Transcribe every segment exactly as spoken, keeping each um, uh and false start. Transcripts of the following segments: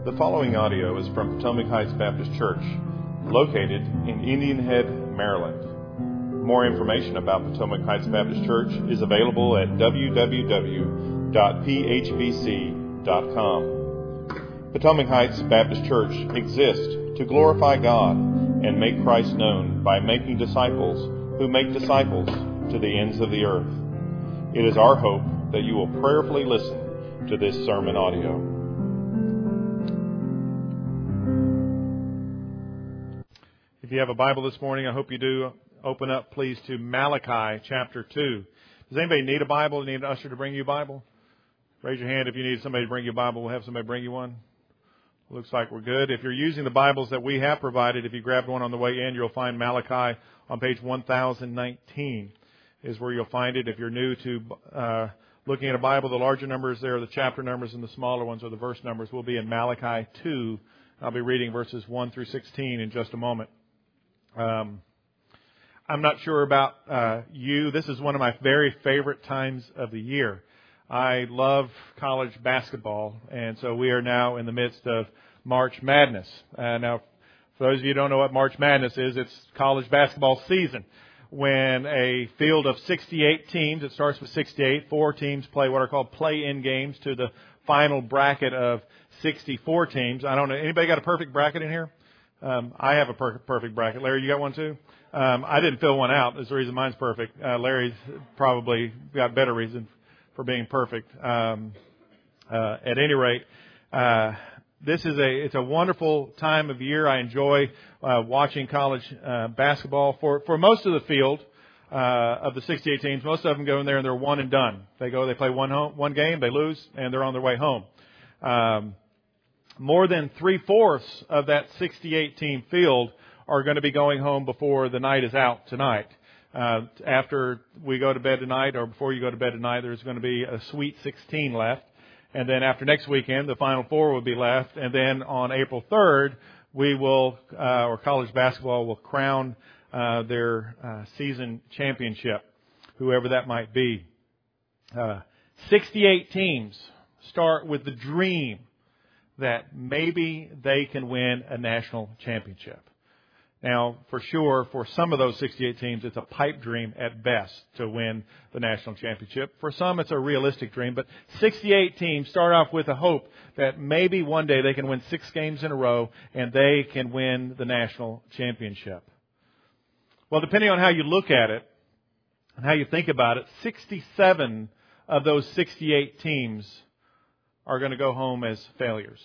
The following audio is from Potomac Heights Baptist Church, located in Indian Head, Maryland. More information about Potomac Heights Baptist Church is available at w w w dot p h b c dot com. Potomac Heights Baptist Church exists to glorify God and make Christ known by making disciples who make disciples to the ends of the earth. It is our hope that you will prayerfully listen to this sermon audio. If you have a Bible this morning, I hope you do. Open up, please, to Malachi chapter two. Does anybody need a Bible? Need an usher to bring you a Bible? Raise your hand if you need somebody to bring you a Bible. We'll have somebody bring you one. Looks like we're good. If you're using the Bibles that we have provided, if you grabbed one on the way in, you'll find Malachi on page one thousand nineteen is where you'll find it. If you're new to uh, looking at a Bible, the larger numbers there are the chapter numbers and the smaller ones are the verse numbers. We'll be in Malachi two. I'll be reading verses one through sixteen in just a moment. Um, I'm not sure about uh, you. This is one of my very favorite times of the year. I love college basketball, and so we are now in the midst of March Madness. Uh, now, for those of you who don't know what March Madness is, it's college basketball season. When a field of sixty-eight teams, it starts with sixty-eight, four teams play what are called play-in games to the final bracket of sixty-four teams. I don't know, anybody got a perfect bracket in here? Um, I have a per- perfect bracket. Larry, you got one too? Um, I didn't fill one out. That's the reason mine's perfect. Uh, Larry's probably got better reason for being perfect. Um, uh, at any rate, uh, this is a it's a wonderful time of year. I enjoy uh, watching college uh, basketball. For for most of the field uh, of the sixty-eight teams, most of them go in there and they're one and done. They go, they play one home, one game, they lose, and they're on their way home. Um, more than three-fourths of that sixty-eight team field are going to be going home before the night is out tonight. Uh, after we go to bed tonight, or before you go to bed tonight, there's going to be a Sweet sixteen left. And then after next weekend, the Final Four will be left. And then on April third, we will, uh, or college basketball will crown uh, their uh, season championship, whoever that might be. Uh, sixty-eight teams start with the dream that maybe they can win a national championship. Now, for sure, for some of those sixty-eight teams, it's a pipe dream at best to win the national championship. For some, it's a realistic dream. But sixty-eight teams start off with a hope that maybe one day they can win six games in a row and they can win the national championship. Well, depending on how you look at it and how you think about it, sixty-seven of those sixty-eight teams are going to go home as failures.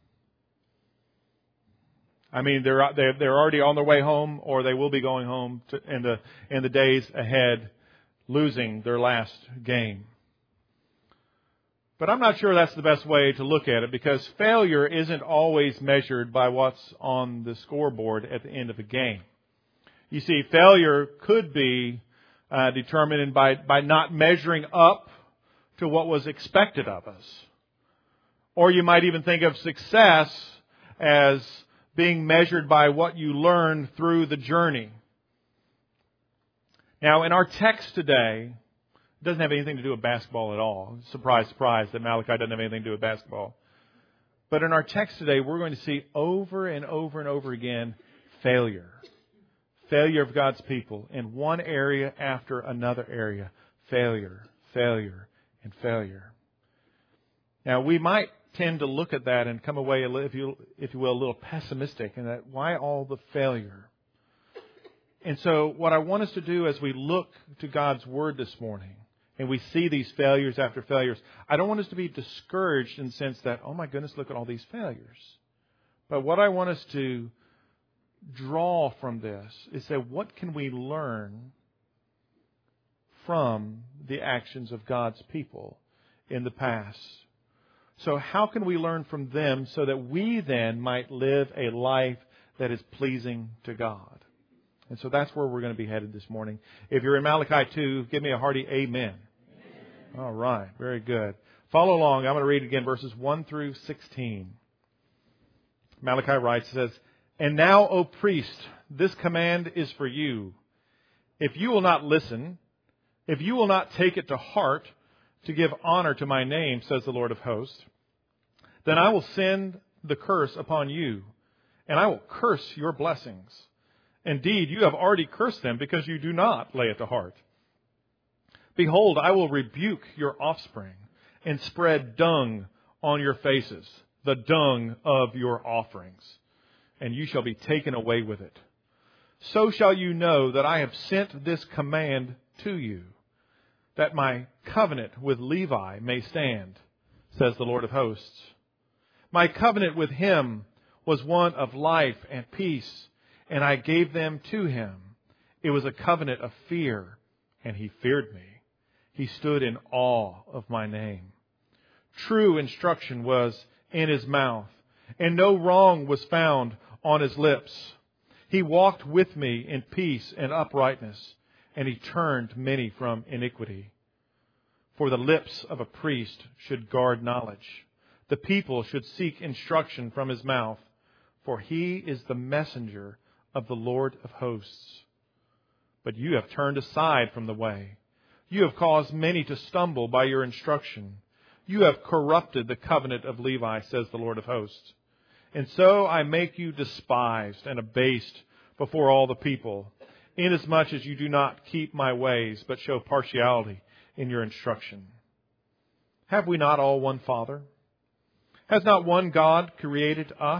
I mean, they're they're they're already on their way home, or they will be going home to, in the in the days ahead, losing their last game. But I'm not sure that's the best way to look at it, because failure isn't always measured by what's on the scoreboard at the end of a game. You see, failure could be uh, determined by by not measuring up to what was expected of us. Or you might even think of success as being measured by what you learn through the journey. Now, in our text today, it doesn't have anything to do with basketball at all. Surprise, surprise that Malachi doesn't have anything to do with basketball. But in our text today, we're going to see over and over and over again failure. Failure of God's people in one area after another area. Failure, failure, and failure. Now, we might tend to look at that and come away, if you if you will, a little pessimistic, and that why all the failure? And so what I want us to do as we look to God's Word this morning, and we see these failures after failures, I don't want us to be discouraged in the sense that, oh my goodness, look at all these failures. But what I want us to draw from this is that what can we learn from the actions of God's people in the past? So how can we learn from them so that we then might live a life that is pleasing to God? And so that's where we're going to be headed this morning. If you're in Malachi two, give me a hearty amen. Amen. All right, very good. Follow along. I'm going to read again verses one through sixteen. Malachi writes, says, "And now, O priest, this command is for you. If you will not listen, if you will not take it to heart, to give honor to my name, says the Lord of hosts, then I will send the curse upon you, and I will curse your blessings. Indeed, you have already cursed them because you do not lay it to heart. Behold, I will rebuke your offspring and spread dung on your faces, the dung of your offerings, and you shall be taken away with it. So shall you know that I have sent this command to you, that my covenant with Levi may stand, says the Lord of hosts. My covenant with him was one of life and peace, and I gave them to him. It was a covenant of fear, and he feared me. He stood in awe of my name. True instruction was in his mouth, and no wrong was found on his lips. He walked with me in peace and uprightness, and he turned many from iniquity. For the lips of a priest should guard knowledge. The people should seek instruction from his mouth, for he is the messenger of the Lord of hosts. But you have turned aside from the way. You have caused many to stumble by your instruction. You have corrupted the covenant of Levi, says the Lord of hosts. And so I make you despised and abased before all the people, inasmuch as you do not keep my ways, but show partiality in your instruction. Have we not all one Father? Has not one God created us?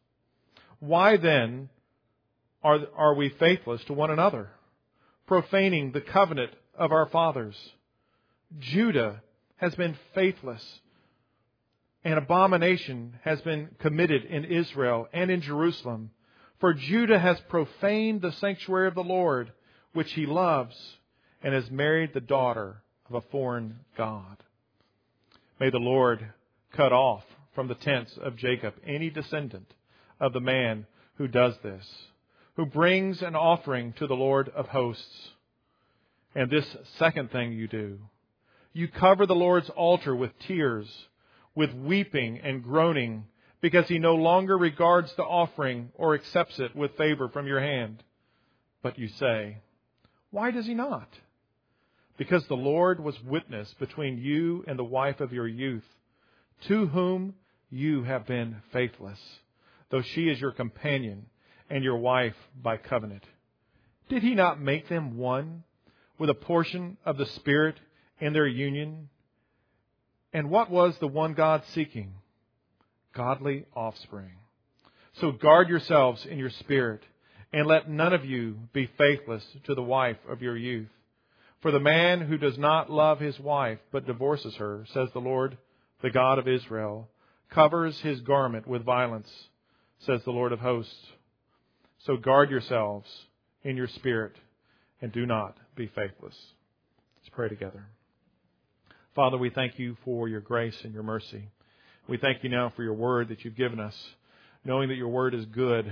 Why then are, are we faithless to one another, profaning the covenant of our fathers? Judah has been faithless, and abomination has been committed in Israel and in Jerusalem. For Judah has profaned the sanctuary of the Lord, which he loves, and has married the daughter of a foreign god. May the Lord cut off from the tents of Jacob any descendant of the man who does this, who brings an offering to the Lord of hosts. And this second thing you do, you cover the Lord's altar with tears, with weeping and groaning, because he no longer regards the offering or accepts it with favor from your hand. But you say, why does he not? Because the Lord was witness between you and the wife of your youth, to whom you have been faithless, though she is your companion and your wife by covenant. Did he not make them one with a portion of the Spirit in their union? And what was the one God seeking? Godly offspring. So guard yourselves in your spirit, and let none of you be faithless to the wife of your youth. For the man who does not love his wife, but divorces her, says the Lord, the God of Israel, covers his garment with violence, says the Lord of hosts. So guard yourselves in your spirit, and do not be faithless. Let's pray together. Father, we thank you for your grace and your mercy. We thank you now for your word that you've given us, knowing that your word is good.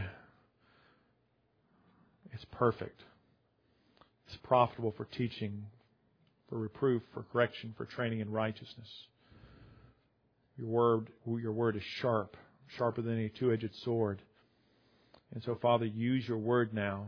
It's perfect. It's profitable for teaching, for reproof, for correction, for training in righteousness. Your word, your word is sharp, sharper than any two-edged sword. And so, Father, use your word now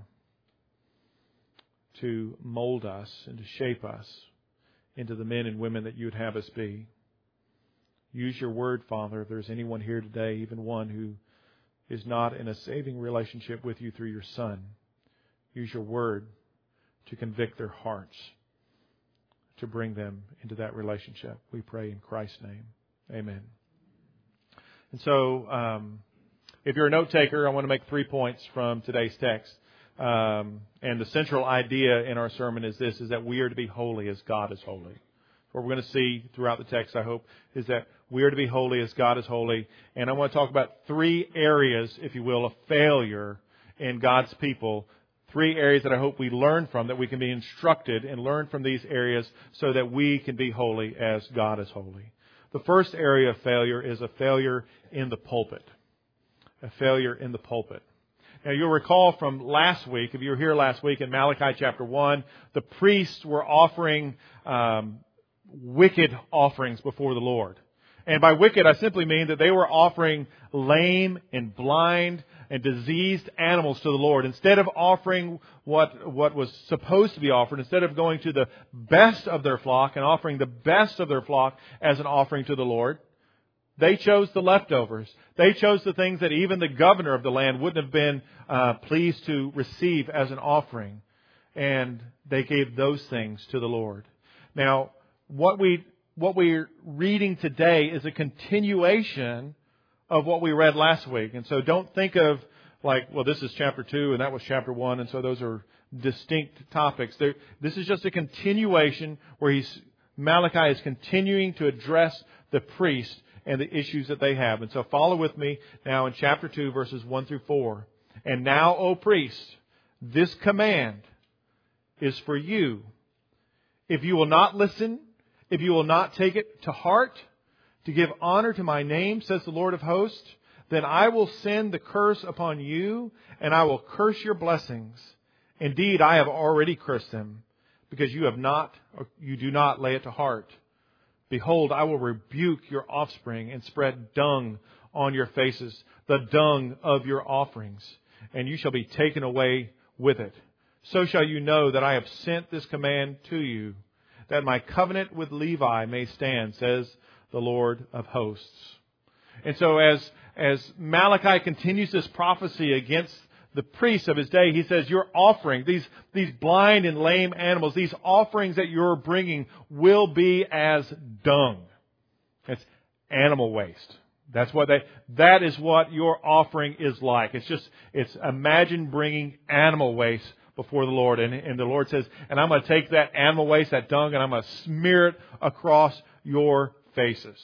to mold us and to shape us into the men and women that you would have us be. Use your word, Father, if there's anyone here today, even one who is not in a saving relationship with you through your Son. Use your word to convict their hearts, to bring them into that relationship. We pray in Christ's name. Amen. And so, um, if you're a note taker, I want to make three points from today's text. Um, and the central idea in our sermon is this, is that we are to be holy as God is holy. What we're going to see throughout the text, I hope, is that we are to be holy as God is holy. And I want to talk about three areas, if you will, of failure in God's people. Three areas that I hope we learn from, that we can be instructed and learn from these areas so that we can be holy as God is holy. The first area of failure is a failure in the pulpit. A failure in the pulpit. Now, you'll recall from last week, if you were here last week in Malachi chapter one, the priests were offering um, wicked offerings before the Lord. And by wicked, I simply mean that they were offering lame and blind and diseased animals to the Lord. Instead of offering what, what was supposed to be offered, instead of going to the best of their flock and offering the best of their flock as an offering to the Lord, They chose the leftovers. They chose the things that even the governor of the land wouldn't have been uh, pleased to receive as an offering. And they gave those things to the Lord. Now, what we what we're reading today is a continuation of what we read last week. And so don't think of like, well, this is chapter two and that was chapter one, and so those are distinct topics. There, this is just a continuation where he's Malachi is continuing to address the priest and the issues that they have. And so follow with me now in chapter two, verses one through four. And now, O priest, this command is for you. If you will not listen, if you will not take it to heart, to give honor to my name, says the Lord of hosts, then I will send the curse upon you, and I will curse your blessings. Indeed, I have already cursed them, because you have not, or you do not lay it to heart. Behold, I will rebuke your offspring and spread dung on your faces, the dung of your offerings, and you shall be taken away with it. So shall you know that I have sent this command to you, that my covenant with Levi may stand, says the Lord of hosts. And so as, as Malachi continues this prophecy against the priests of his day, he says, your offering, these, these blind and lame animals, these offerings that you're bringing will be as dung. It's animal waste. That's what they, that is what your offering is like. It's just, it's imagine bringing animal waste before the Lord. And, and the Lord says, and I'm going to take that animal waste, that dung, and I'm going to smear it across your faces.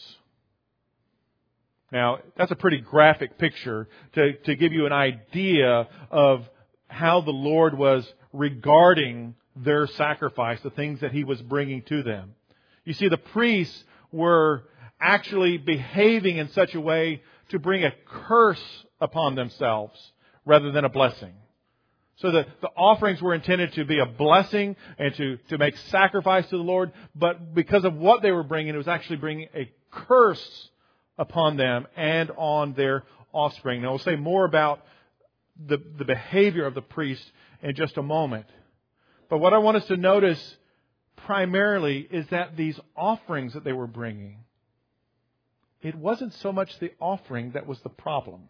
Now, that's a pretty graphic picture to, to give you an idea of how the Lord was regarding their sacrifice, the things that He was bringing to them. You see, the priests were actually behaving in such a way to bring a curse upon themselves rather than a blessing. So the, the offerings were intended to be a blessing and to, to make sacrifice to the Lord, but because of what they were bringing, it was actually bringing a curse upon them and on their offspring. Now, we'll say more about the, the behavior of the priest in just a moment. But what I want us to notice primarily is that these offerings that they were bringing, it wasn't so much the offering that was the problem.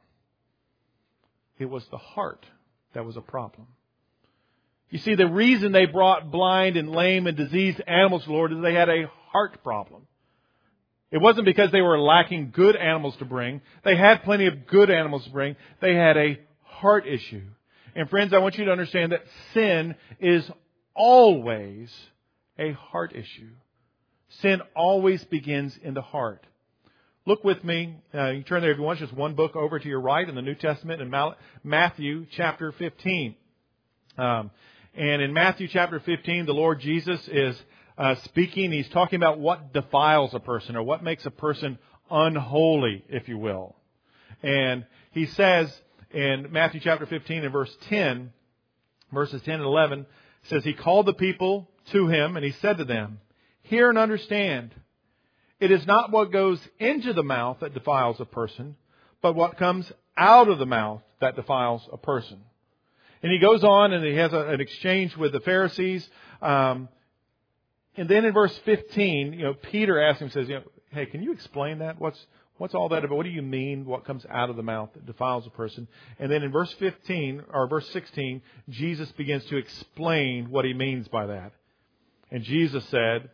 It was the heart that was a problem. You see, the reason they brought blind and lame and diseased animals to the Lord is they had a heart problem. It wasn't because they were lacking good animals to bring. They had plenty of good animals to bring. They had a heart issue. And friends, I want you to understand that sin is always a heart issue. Sin always begins in the heart. Look with me. Uh, you can turn there if you want. Just one book over to your right in the New Testament in Mal- Matthew chapter fifteen. Um, and in Matthew chapter fifteen, the Lord Jesus is Uh, speaking, he's talking about what defiles a person or what makes a person unholy, if you will. And he says in Matthew chapter fifteen and verse ten, verses ten and eleven, says, He called the people to Him and He said to them, Hear and understand, it is not what goes into the mouth that defiles a person, but what comes out of the mouth that defiles a person. And he goes on and he has a, an exchange with the Pharisees. Um, And then in verse fifteen, you know, Peter asks him, says, you know, hey, can you explain that? What's what's all that about? What do you mean? What comes out of the mouth that defiles a person? And then in verse fifteen or verse sixteen, Jesus begins to explain what He means by that. And Jesus said,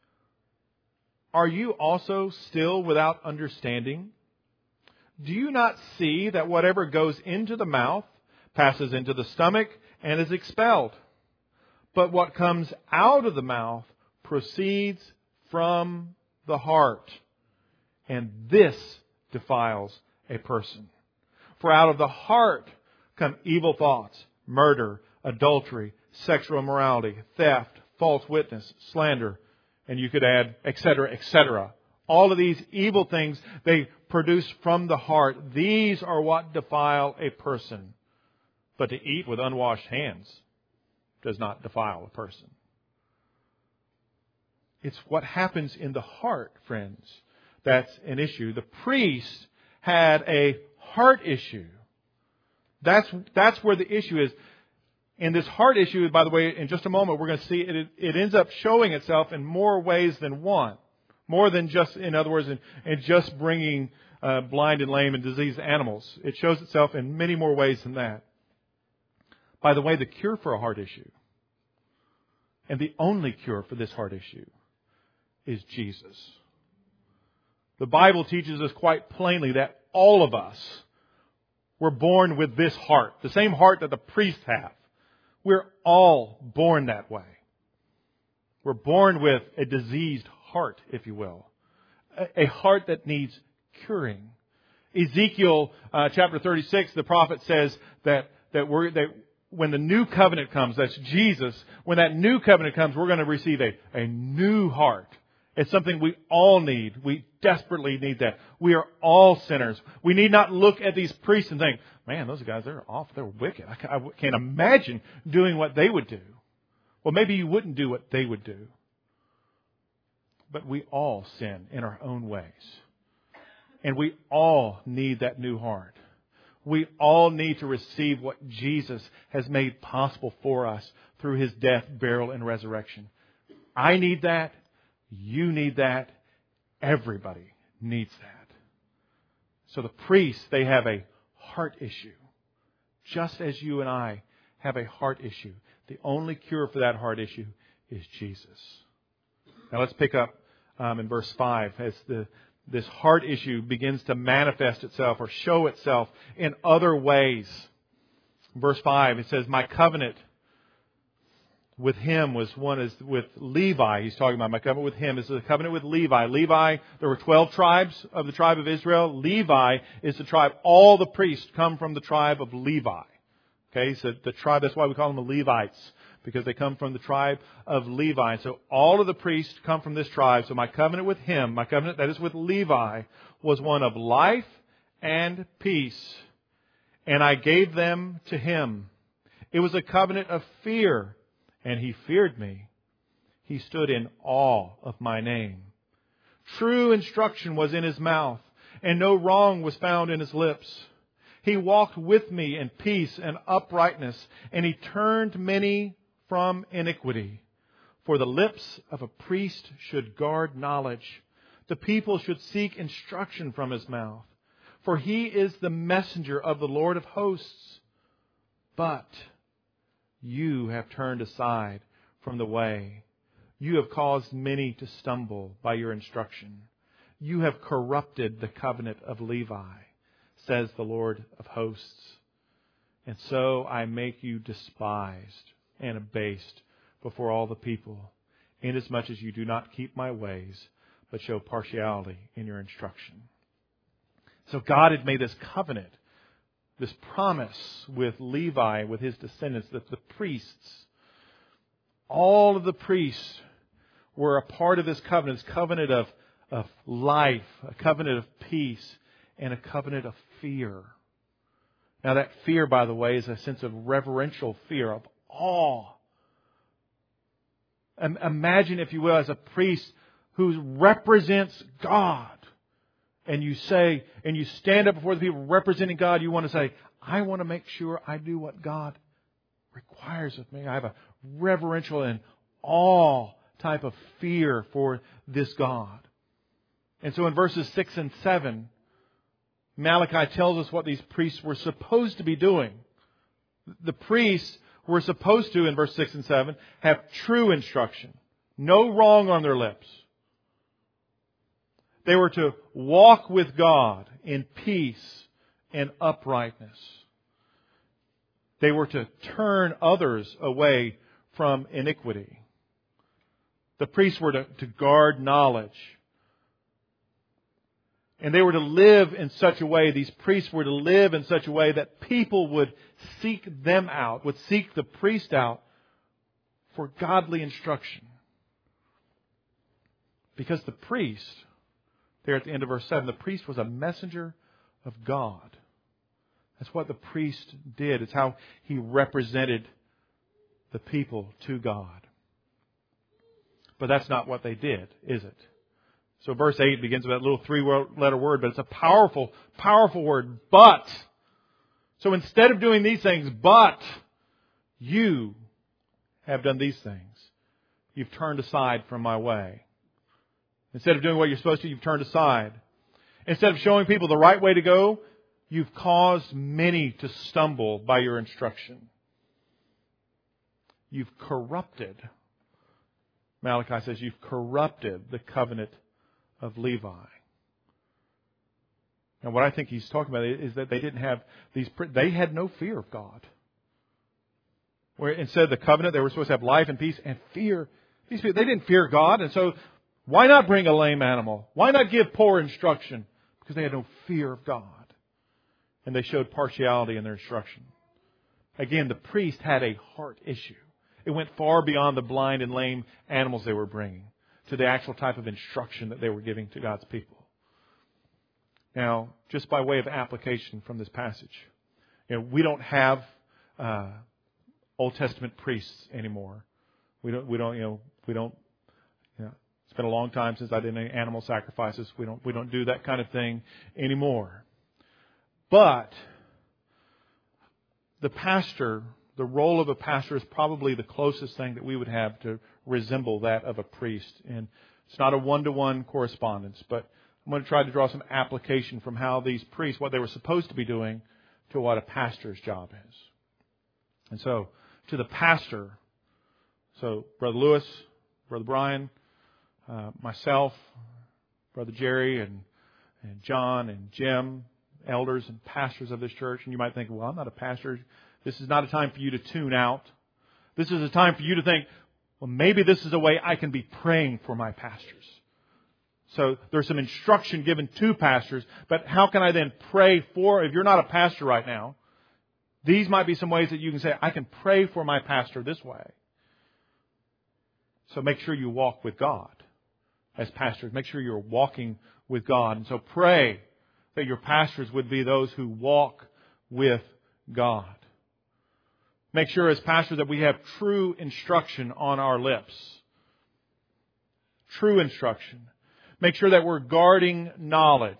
Are you also still without understanding? Do you not see that whatever goes into the mouth passes into the stomach and is expelled? But what comes out of the mouth proceeds from the heart, and this defiles a person. For out of the heart come evil thoughts, murder, adultery, sexual immorality, theft, false witness, slander, and you could add, et cetera, et cetera. All of these evil things, they produce from the heart. These are what defile a person. But to eat with unwashed hands does not defile a person. It's what happens in the heart, friends, that's an issue. The priest had a heart issue. That's, that's where the issue is. And this heart issue, by the way, in just a moment, we're going to see it, it ends up showing itself in more ways than one. More than just, in other words, in, in just bringing uh, blind and lame and diseased animals. It shows itself in many more ways than that. By the way, the cure for a heart issue, and the only cure for this heart issue, is Jesus. The Bible teaches us quite plainly that all of us were born with this heart, the same heart that the priests have. We're all born that way. We're born with a diseased heart, if you will. A heart that needs curing. Ezekiel uh, chapter thirty-six, the prophet says that, that, we're, that when the new covenant comes, that's Jesus, when that new covenant comes, we're going to receive a, a new heart. It's something we all need. We desperately need that. We are all sinners. We need not look at these priests and think, man, those guys, they're off. They're wicked. I can't imagine doing what they would do. Well, maybe you wouldn't do what they would do. But we all sin in our own ways. And we all need that new heart. We all need to receive what Jesus has made possible for us through His death, burial, and resurrection. I need that. You need that. Everybody needs that. So the priests, they have a heart issue. Just as you and I have a heart issue. The only cure for that heart issue is Jesus. Now let's pick up um, in verse five as the this heart issue begins to manifest itself or show itself in other ways. Verse five, it says, my covenant with him was one as with Levi. He's talking about my covenant with him is the covenant with Levi. Levi, there were twelve tribes of the tribe of Israel. Levi is the tribe. All the priests come from the tribe of Levi. Okay, so the tribe, that's why we call them the Levites, because they come from the tribe of Levi. So all of the priests come from this tribe. So my covenant with him, my covenant that is with Levi, was one of life and peace. And I gave them to him. It was a covenant of fear. And he feared me. He stood in awe of my name. True instruction was in his mouth, and no wrong was found in his lips. He walked with me in peace and uprightness, and he turned many from iniquity. For the lips of a priest should guard knowledge. The people should seek instruction from his mouth. For he is the messenger of the Lord of hosts. But you have turned aside from the way. You have caused many to stumble by your instruction. You have corrupted the covenant of Levi, says the Lord of hosts. And so I make you despised and abased before all the people, inasmuch as you do not keep my ways, but show partiality in your instruction. So God had made this covenant, this promise with Levi, with his descendants, that the priests, all of the priests were a part of this covenant, this covenant of, of life, a covenant of peace, and a covenant of fear. Now that fear, by the way, is a sense of reverential fear, of awe. Imagine, if you will, as a priest who represents God. And you say, and you stand up before the people representing God, you want to say, I want to make sure I do what God requires of me. I have a reverential and awe type of fear for this God. And so in verses six and seven, Malachi tells us what these priests were supposed to be doing. The priests were supposed to, in verse six and seven, have true instruction. No wrong on their lips. They were to walk with God in peace and uprightness. They were to turn others away from iniquity. The priests were to, to guard knowledge. And they were to live in such a way, these priests were to live in such a way that people would seek them out, would seek the priest out for godly instruction. Because the priest, there at the end of verse seven, the priest was a messenger of God. That's what the priest did. It's how he represented the people to God. But that's not what they did, is it? So verse eight begins with that little three-letter word, but it's a powerful, powerful word. But. So instead of doing these things, but you have done these things. You've turned aside from my way. Instead of doing what you're supposed to, you've turned aside. Instead of showing people the right way to go, you've caused many to stumble by your instruction. You've corrupted, Malachi says, you've corrupted the covenant of Levi. And what I think he's talking about is that they didn't have these, they had no fear of God. Where instead of the covenant, they were supposed to have life and peace and fear. These people, they didn't fear God. And so why not bring a lame animal? Why not give poor instruction? Because they had no fear of God. And they showed partiality in their instruction. Again, the priest had a heart issue. It went far beyond the blind and lame animals they were bringing to the actual type of instruction that they were giving to God's people. Now, just by way of application from this passage, you know, we don't have uh, Old Testament priests anymore. We don't. We don't. You know. We don't. You know, it's been a long time since I did any animal sacrifices. We don't. We don't do that kind of thing anymore. But the pastor, the role of a pastor, is probably the closest thing that we would have to resemble that of a priest. And it's not a one-to-one correspondence, but I'm going to try to draw some application from how these priests, what they were supposed to be doing, to what a pastor's job is. And so, to the pastor, so Brother Lewis, Brother Brian, uh, myself, Brother Jerry, and, and John, and Jim, elders and pastors of this church, and you might think, well, I'm not a pastor. This is not a time for you to tune out. This is a time for you to think, well, maybe this is a way I can be praying for my pastors. So there's some instruction given to pastors, but how can I then pray for, if you're not a pastor right now, these might be some ways that you can say, I can pray for my pastor this way. So make sure you walk with God as pastors. Make sure you're walking with God. And so pray that your pastors would be those who walk with God. Make sure as pastors that we have true instruction on our lips. True instruction. Make sure that we're guarding knowledge.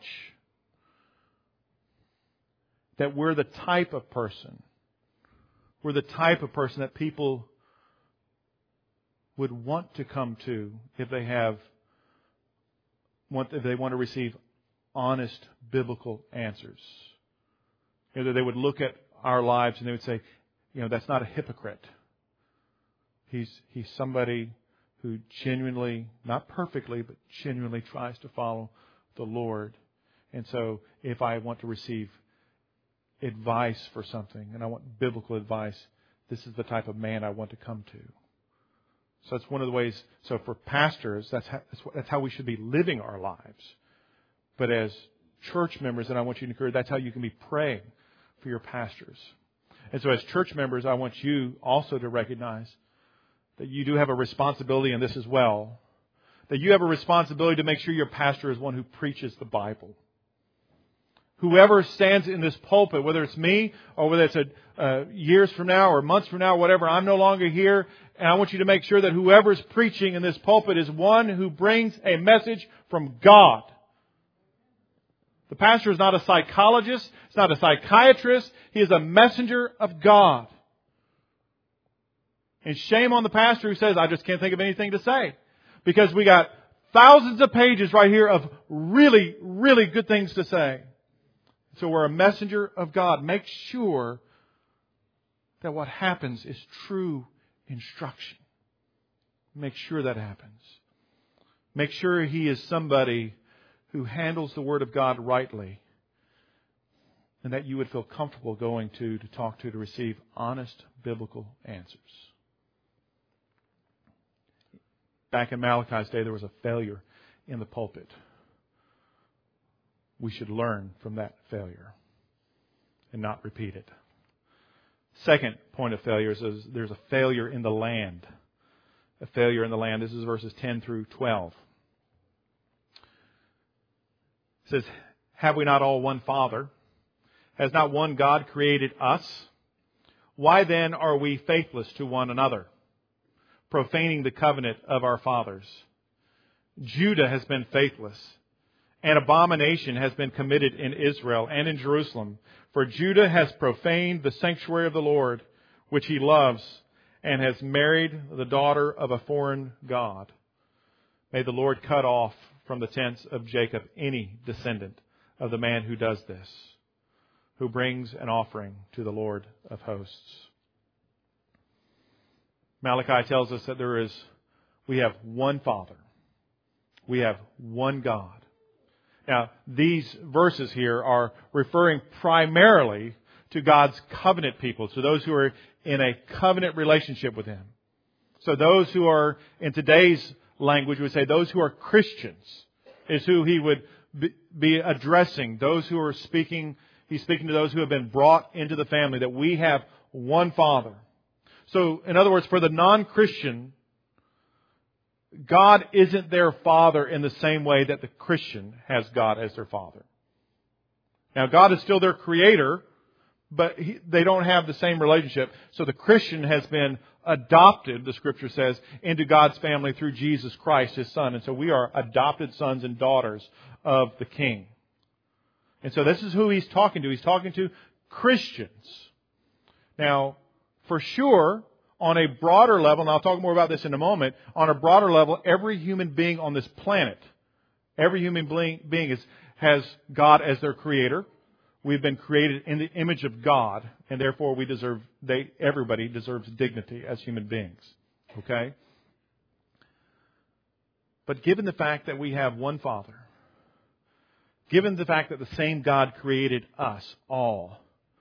That we're the type of person. We're the type of person that people would want to come to if they have, want, if they want to receive honest biblical answers. You know, that they would look at our lives and they would say, you know, that's not a hypocrite. He's he's somebody who genuinely, not perfectly, but genuinely tries to follow the Lord. And so if I want to receive advice for something, and I want biblical advice, this is the type of man I want to come to. So that's one of the ways. So for pastors, that's how, that's how we should be living our lives. But as church members, and I want you to encourage, that's how you can be praying for your pastors. And so as church members, I want you also to recognize that you do have a responsibility in this as well. That you have a responsibility to make sure your pastor is one who preaches the Bible. Whoever stands in this pulpit, whether it's me or whether it's a, uh, years from now or months from now, whatever, I'm no longer here. And I want you to make sure that whoever's preaching in this pulpit is one who brings a message from God. The pastor is not a psychologist. He's not a psychiatrist. He is a messenger of God. And shame on the pastor who says, I just can't think of anything to say. Because we got thousands of pages right here of really, really good things to say. So we're a messenger of God. Make sure that what happens is true instruction. Make sure that happens. Make sure he is somebody who handles the Word of God rightly. And that you would feel comfortable going to, to talk to, to receive honest biblical answers. Back in Malachi's day, there was a failure in the pulpit. We should learn from that failure and not repeat it. Second point of failure is there's a failure in the land. A failure in the land. This is verses ten through twelve. It says, have we not all one Father? Has not one God created us? Why then are we faithless to one another, profaning the covenant of our fathers? Judah has been faithless. An abomination has been committed in Israel and in Jerusalem. For Judah has profaned the sanctuary of the Lord, which he loves, and has married the daughter of a foreign god. May the Lord cut off from the tents of Jacob any descendant of the man who does this, who brings an offering to the Lord of hosts. Malachi tells us that there is, we have one Father. We have one God. Now, these verses here are referring primarily to God's covenant people, to those who are in a covenant relationship with Him. So those who are, in today's language, would say those who are Christians is who He would be addressing. Those who are speaking, He's speaking to those who have been brought into the family, that we have one Father. So, in other words, for the non-Christian, God isn't their Father in the same way that the Christian has God as their Father. Now, God is still their Creator, but he, they don't have the same relationship. So the Christian has been adopted, the Scripture says, into God's family through Jesus Christ, His Son. And so we are adopted sons and daughters of the King. And so this is who He's talking to. He's talking to Christians. Now, for sure, on a broader level, and I'll talk more about this in a moment, on a broader level, every human being on this planet, every human being is, has God as their Creator. We've been created in the image of God, and therefore we deserve, they, everybody deserves dignity as human beings. Okay? But given the fact that we have one Father, given the fact that the same God created us all,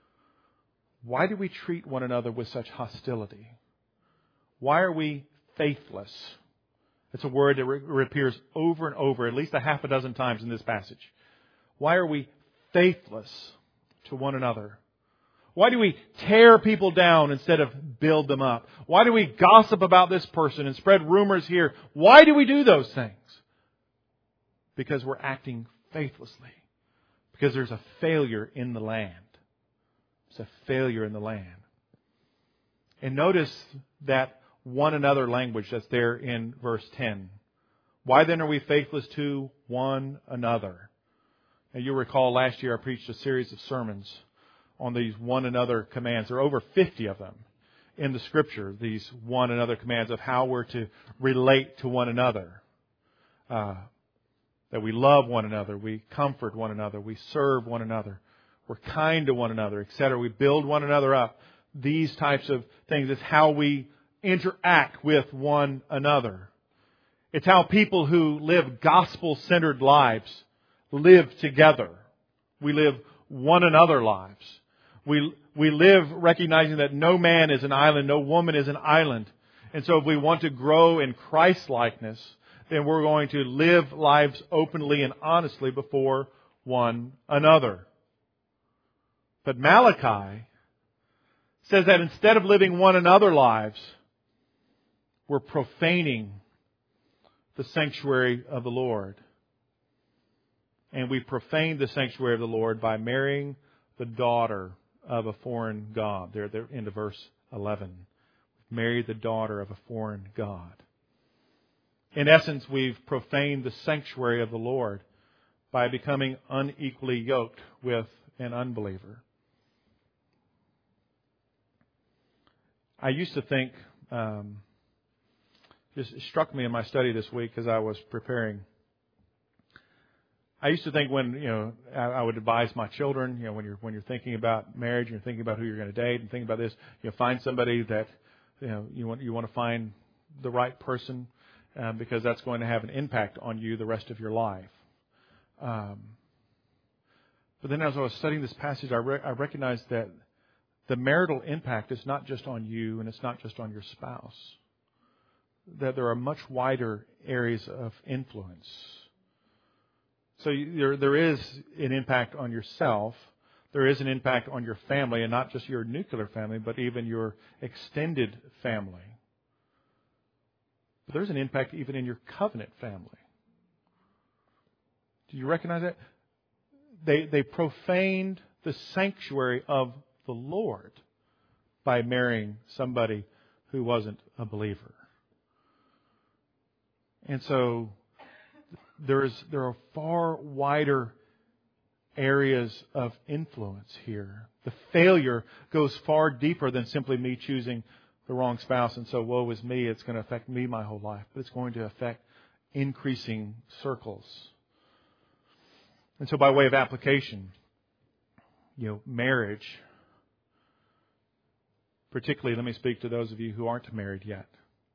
why do we treat one another with such hostility? Why are we faithless? It's a word that re- appears over and over, at least a half a dozen times in this passage. Why are we faithless to one another? Why do we tear people down instead of build them up? Why do we gossip about this person and spread rumors here? Why do we do those things? Because we're acting faithlessly. Because there's a failure in the land. There's a failure in the land. And notice that one another language that's there in verse ten. Why then are we faithless to one another? Now, you recall last year I preached a series of sermons on these one another commands. There are over fifty of them in the Scripture, these one another commands of how we're to relate to one another. Uh, that we love one another, we comfort one another, we serve one another, we're kind to one another, et cetera. We build one another up. These types of things is how we interact with one another. It's how people who live gospel-centered lives live together. We live one another lives. We we live recognizing that no man is an island, no woman is an island. And so if we want to grow in Christ-likeness, then we're going to live lives openly and honestly before one another. But Malachi says that instead of living one another lives, we're profaning the sanctuary of the Lord. And we profane the sanctuary of the Lord by marrying the daughter of a foreign god. There, there into verse eleven. Marry the daughter of a foreign god. In essence, we've profaned the sanctuary of the Lord by becoming unequally yoked with an unbeliever. I used to think, um, just struck me in my study this week as I was preparing. I used to think when, you know, I, I would advise my children, you know, when you're when you're thinking about marriage, you're thinking about who you're going to date, and thinking about this, you know, find somebody that, you know, you want you want to find the right person, uh, because that's going to have an impact on you the rest of your life. Um, but then, as I was studying this passage, I, re- I recognized that the marital impact is not just on you, and it's not just on your spouse. That there are much wider areas of influence. So there, there is an impact on yourself. There is an impact on your family, and not just your nuclear family, but even your extended family. But there's an impact even in your covenant family. Do you recognize that? They, they profaned the sanctuary of the Lord by marrying somebody who wasn't a believer. And so there's there are far wider areas of influence here. The failure goes far deeper than simply me choosing the wrong spouse, and so woe is me, it's going to affect me my whole life. But it's going to affect increasing circles. And so by way of application, you know, marriage, particularly, let me speak to those of you who aren't married yet.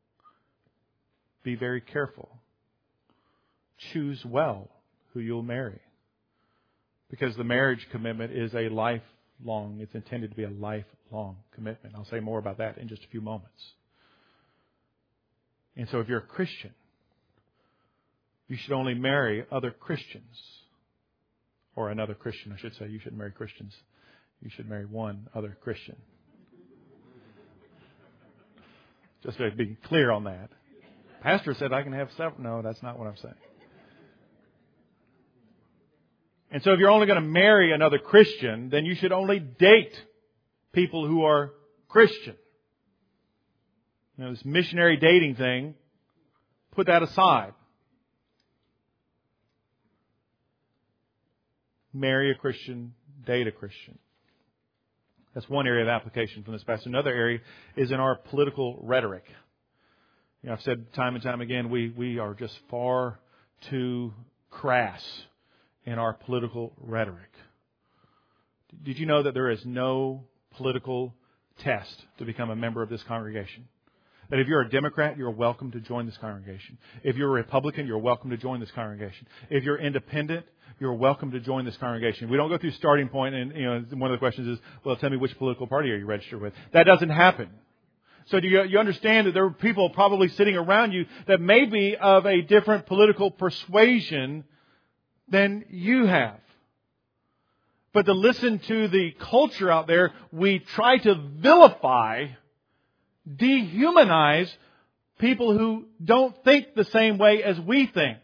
Be very careful. Choose well who you'll marry. Because the marriage commitment is a lifelong, it's intended to be a lifelong commitment. I'll say more about that in just a few moments. And so if you're a Christian, you should only marry other Christians. Or another Christian, I should say. You shouldn't marry Christians. You should marry one other Christian. Just to be clear on that. Pastor said I can have several. No, that's not what I'm saying. And so if you're only going to marry another Christian, then you should only date people who are Christian. You know, this missionary dating thing, put that aside. Marry a Christian, date a Christian. That's one area of application from this passage. Another area is in our political rhetoric. You know, I've said time and time again, we, we are just far too crass in our political rhetoric. Did you know that there is no political test to become a member of this congregation? That if you're a Democrat, you're welcome to join this congregation. If you're a Republican, you're welcome to join this congregation. If you're independent, you're welcome to join this congregation. We don't go through starting point and, you know, one of the questions is, well, tell me which political party are you registered with? That doesn't happen. So do you, you understand that there are people probably sitting around you that may be of a different political persuasion than you have. But to listen to the culture out there, we try to vilify, dehumanize people who don't think the same way as we think.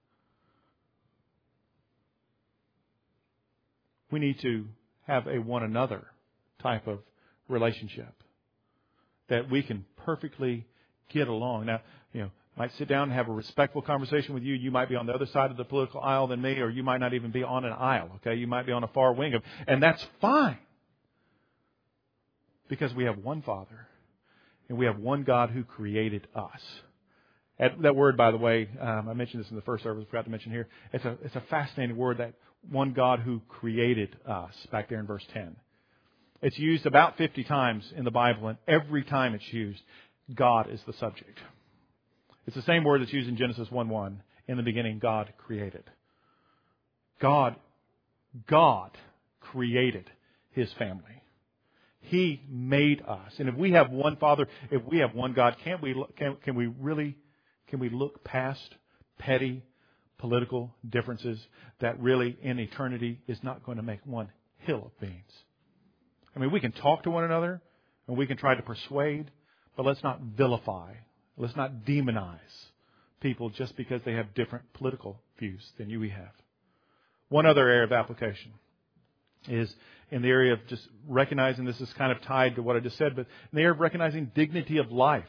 We need to have a one another type of relationship that we can perfectly get along. Now, you know, might sit down and have a respectful conversation with you. You might be on the other side of the political aisle than me, or you might not even be on an aisle. Okay, you might be on a far wing of, and that's fine, because we have one Father. And we have one God who created us. That word, by the way, um, I mentioned this in the first service, I forgot to mention here. It's a, it's a fascinating word, that one God who created us, back there in verse ten. It's used about fifty times in the Bible, and every time it's used, God is the subject. It's the same word that's used in Genesis one one. In the beginning, God created. God, God created His family. He made us. And if we have one Father, if we have one God, can't we, can, can we really, can we look past petty political differences that really in eternity is not going to make one hill of beans? I mean, we can talk to one another and we can try to persuade, but let's not vilify. Let's not demonize people just because they have different political views than you we have. One other area of application is in the area of just recognizing, this is kind of tied to what I just said, but in the area of recognizing dignity of life.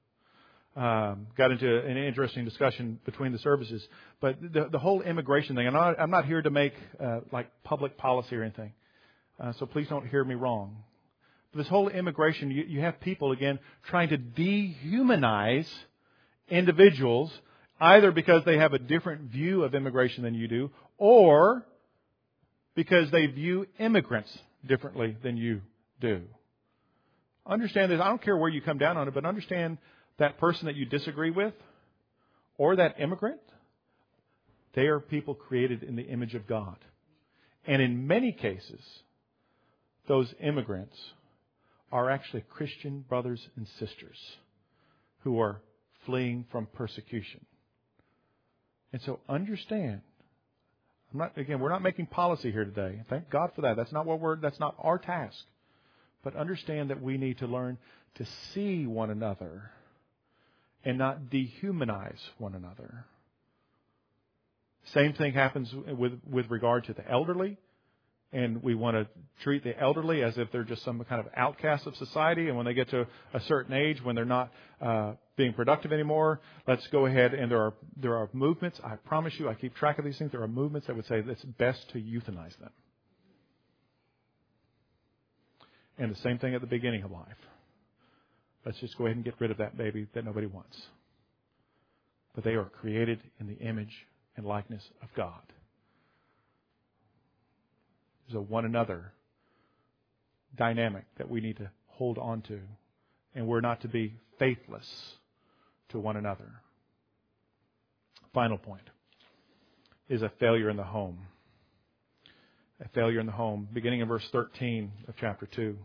Um, got into an interesting discussion between the services. But the, the whole immigration thing, I'm not, I'm not here to make uh, like public policy or anything. Uh, so please don't hear me wrong. But this whole immigration, you, you have people, again, trying to dehumanize individuals, either because they have a different view of immigration than you do, or because they view immigrants differently than you do. Understand this. I don't care where you come down on it, but understand that person that you disagree with, or that immigrant, they are people created in the image of God. And in many cases, those immigrants are actually Christian brothers and sisters who are fleeing from persecution. And so understand, I'm not, again, we're not making policy here today. Thank God for that. That's not what we're, that's not our task. But understand that we need to learn to see one another and not dehumanize one another. Same thing happens with, with regard to the elderly. And we want to treat the elderly as if they're just some kind of outcast of society. And when they get to a certain age, when they're not uh, being productive anymore, let's go ahead. And there are there are movements. I promise you, I keep track of these things. There are movements that would say it's best to euthanize them. And the same thing at the beginning of life. Let's just go ahead and get rid of that baby that nobody wants. but they are created in the image and likeness of God. There's a one another dynamic that we need to hold on to, and we're not to be faithless to one another. Final point is a failure in the home. A failure in the home, beginning in verse thirteen of chapter two.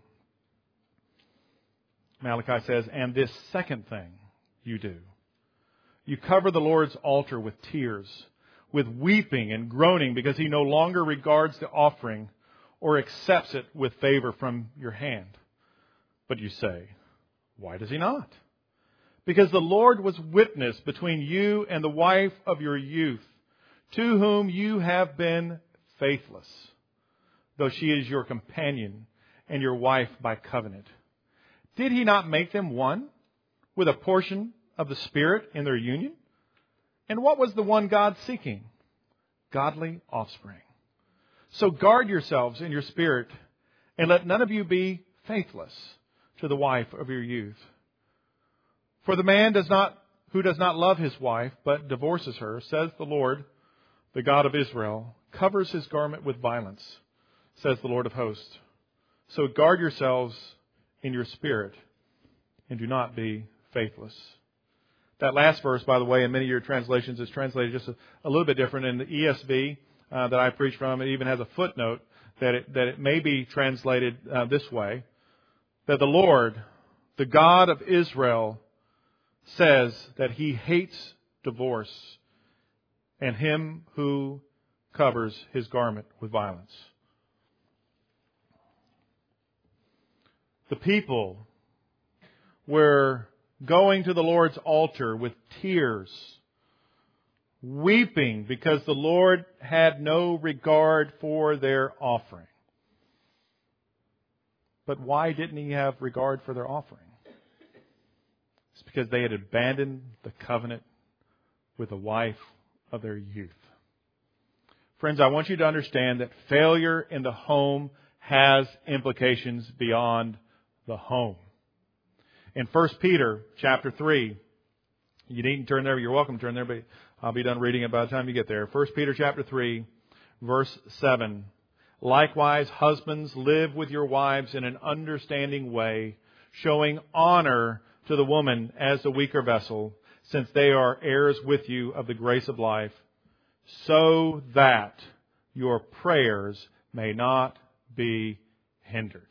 Malachi says, "And this second thing you do, you cover the Lord's altar with tears, with weeping and groaning, because He no longer regards the offering or accepts it with favor from your hand. But you say, why does He not? Because the Lord was witness between you and the wife of your youth, to whom you have been faithless, though she is your companion and your wife by covenant. Did He not make them one with a portion of the Spirit in their union? And what was the one God seeking? Godly offspring. So guard yourselves in your spirit, and let none of you be faithless to the wife of your youth. For the man does not, who does not love his wife, but divorces her, says the Lord, the God of Israel, covers his garment with violence, says the Lord of hosts. So guard yourselves in your spirit, and do not be faithless." That last verse, by the way, in many of your translations is translated just a, a little bit different. In the E S V uh, that I preach from, it even has a footnote that it, that it may be translated uh, this way, that the Lord, the God of Israel, says that He hates divorce and him who covers his garment with violence. The people were going to the Lord's altar with tears, weeping because the Lord had no regard for their offering. But why didn't He have regard for their offering? It's because they had abandoned the covenant with the wife of their youth. Friends, I want you to understand that failure in the home has implications beyond the home. In First Peter chapter three, you needn't turn there, you're welcome to turn there, but I'll be done reading it by the time you get there. First Peter chapter three, verse seven. "Likewise, husbands, live with your wives in an understanding way, showing honor to the woman as the weaker vessel, since they are heirs with you of the grace of life, so that your prayers may not be hindered."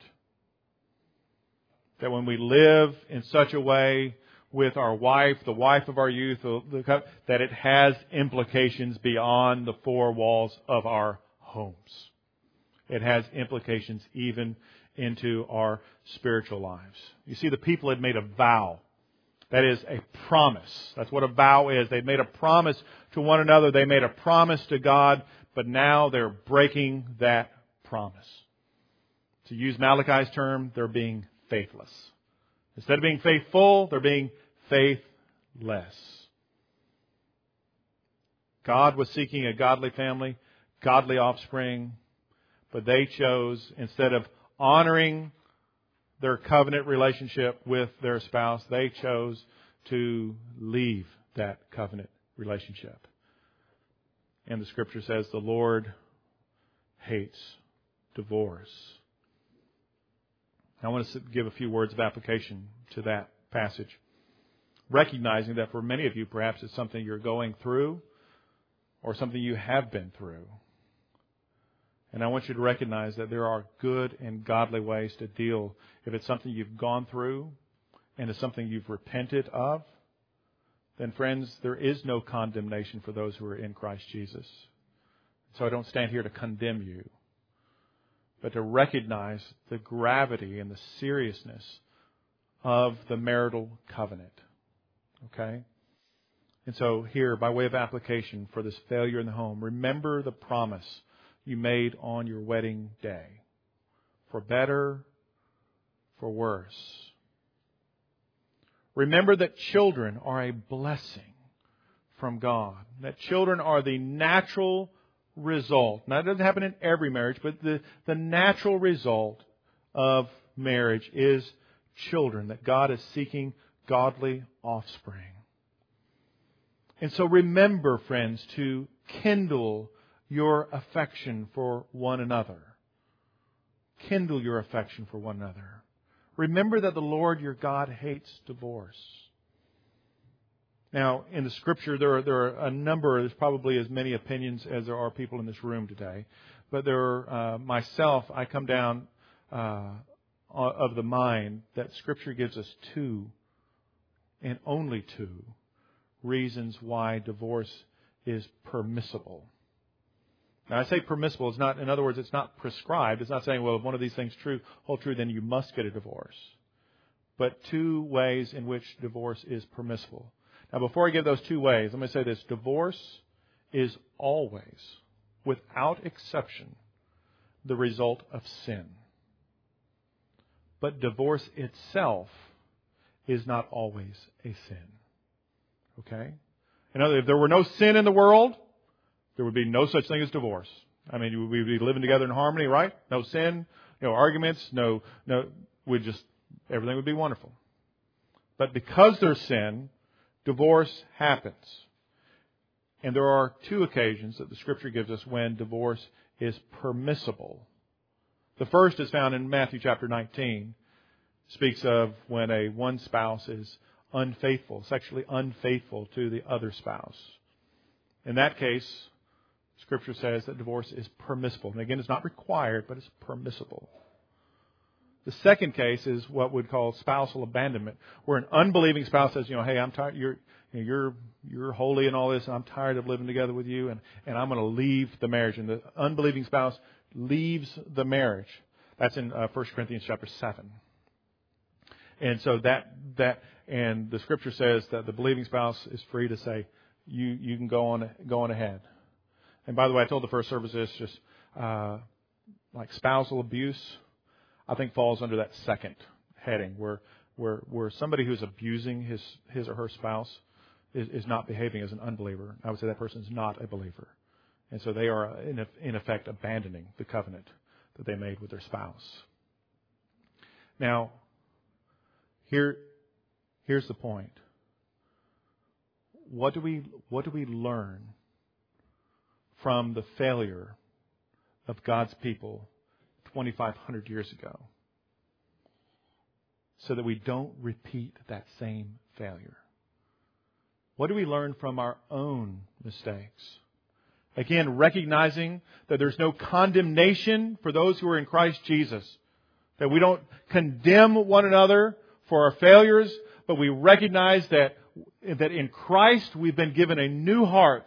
That when we live in such a way with our wife, the wife of our youth, that it has implications beyond the four walls of our homes. It has implications even into our spiritual lives. You see, the people had made a vow. That is a promise. That's what a vow is. They've made a promise to one another. They made a promise to God, but now they're breaking that promise. To use Malachi's term, they're being faithless. Instead of being faithful, they're being faithless. God was seeking a godly family, godly offspring, but they chose, instead of honoring their covenant relationship with their spouse, they chose to leave that covenant relationship. And the Scripture says the Lord hates divorce. I want to give a few words of application to that passage, recognizing that for many of you, perhaps it's something you're going through or something you have been through. And I want you to recognize that there are good and godly ways to deal. If it's something you've gone through and it's something you've repented of, then friends, there is no condemnation for those who are in Christ Jesus. So I don't stand here to condemn you, but to recognize the gravity and the seriousness of the marital covenant. Okay? And so here, by way of application for this failure in the home, remember the promise you made on your wedding day. For better, for worse. Remember that children are a blessing from God. That children are the natural result. Now, it doesn't happen in every marriage, but the, the natural result of marriage is children. That God is seeking godly offspring. And so remember, friends, to kindle your affection for one another. Kindle your affection for one another. Remember that the Lord your God hates divorce. Now, in the Scripture, there are, there are a number, there's probably as many opinions as there are people in this room today. But there are, uh, myself, I come down uh, of the mind that Scripture gives us two, and only two, reasons why divorce is permissible. Now, I say permissible. It's not, in other words, it's not prescribed. It's not saying, well, if one of these things true, hold true, then you must get a divorce. But two ways in which divorce is permissible. Now, before I give those two ways, let me say this. Divorce is always, without exception, the result of sin. But divorce itself is not always a sin. Okay? In other words, if there were no sin in the world, there would be no such thing as divorce. I mean, we'd be living together in harmony, right? No sin, no arguments, no, no, we'd just, everything would be wonderful. But because there's sin, divorce happens. And there are two occasions that the Scripture gives us when divorce is permissible. The first is found in Matthew chapter nineteen. It speaks of when a one spouse is unfaithful, sexually unfaithful to the other spouse. In that case, Scripture says that divorce is permissible. And again, it's not required, but it's permissible. The second case is what we'd call spousal abandonment, where an unbelieving spouse says, you know, hey, I'm tired, you're, you know, you're, you're holy and all this, and I'm tired of living together with you, and, and I'm going to leave the marriage. And the unbelieving spouse leaves the marriage. That's in uh, First Corinthians chapter seven. And so that, that, and the Scripture says that the believing spouse is free to say, you, you can go on, go on ahead. And by the way, I told the first service this, just uh, like spousal abuse, I think falls under that second heading, where where where somebody who's abusing his his or her spouse is, is not behaving as an unbeliever. I would say that person is not a believer, and so they are in in effect abandoning the covenant that they made with their spouse. Now, here here's the point. What do we what do we learn from the failure of God's people twenty-five hundred years ago, so that we don't repeat that same failure? What do we learn from our own mistakes? Again, recognizing that there's no condemnation for those who are in Christ Jesus. That we don't condemn one another for our failures, but we recognize that, that in Christ we've been given a new heart.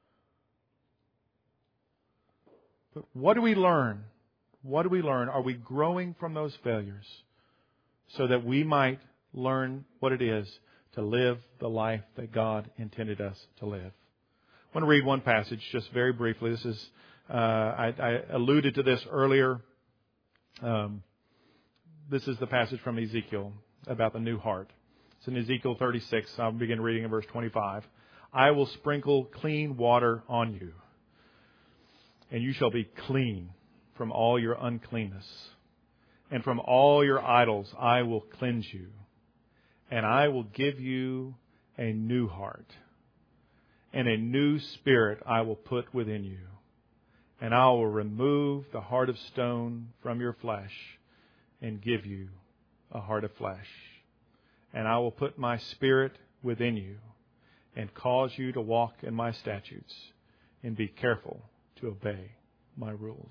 But what do we learn? What do we learn? Are we growing from those failures so that we might learn what it is to live the life that God intended us to live? I want to read one passage just very briefly. This is, uh, I, I alluded to this earlier. Um, this is the passage from Ezekiel about the new heart. It's in Ezekiel thirty-six. I'll begin reading in verse twenty-five. I will sprinkle clean water on you, and you shall be clean from all your uncleanness. And from all your idols I will cleanse you. And I will give you a new heart. And a new spirit I will put within you. And I will remove the heart of stone from your flesh and give you a heart of flesh. And I will put my spirit within you and cause you to walk in my statutes and be careful to obey my rules.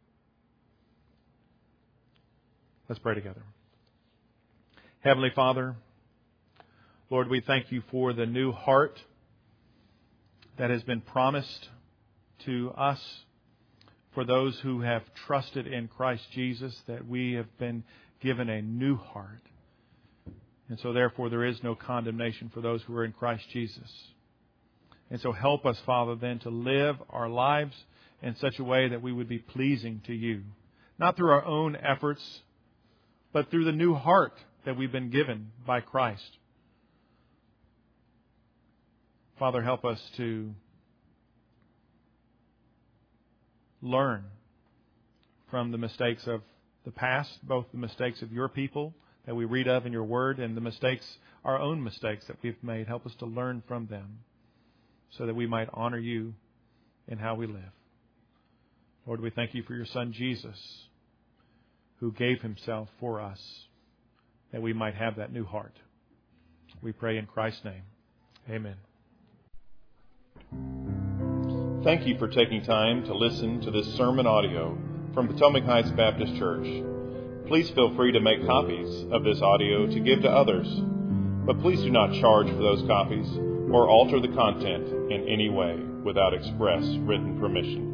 Let's pray together. Heavenly Father, Lord, we thank you for the new heart that has been promised to us, for those who have trusted in Christ Jesus, that we have been given a new heart. And so therefore there is no condemnation for those who are in Christ Jesus. And so help us, Father, then to live our lives in such a way that we would be pleasing to you. Not through our own efforts, but through the new heart that we've been given by Christ. Father, help us to learn from the mistakes of the past, both the mistakes of your people that we read of in your word and the mistakes, our own mistakes that we've made. Help us to learn from them. so that we might honor you in how we live. Lord, we thank you for your Son Jesus, who gave himself for us, that we might have that new heart. We pray in Christ's name. Amen. Thank you for taking time to listen to this sermon audio from Potomac Heights Baptist Church. Please feel free to make copies of this audio to give to others, but please do not charge for those copies or alter the content in any way without express written permission.